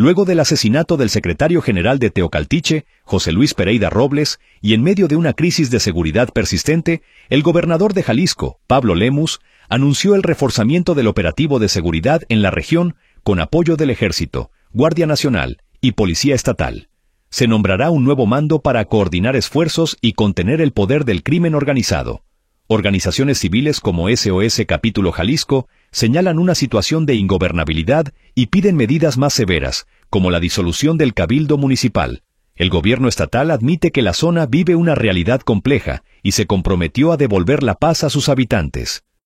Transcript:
Luego del asesinato del secretario general de Teocaltiche, José Luis Pereira Robles, y en medio de una crisis de seguridad persistente, el gobernador de Jalisco, Pablo Lemus, anunció el reforzamiento del operativo de seguridad en la región con apoyo del Ejército, Guardia Nacional y Policía Estatal. Se nombrará un nuevo mando para coordinar esfuerzos y contener el poder del crimen organizado. Organizaciones civiles como SOS Capítulo Jalisco señalan una situación de ingobernabilidad y piden medidas más severas, como la disolución del Cabildo Municipal. El gobierno estatal admite que la zona vive una realidad compleja y se comprometió a devolver la paz a sus habitantes.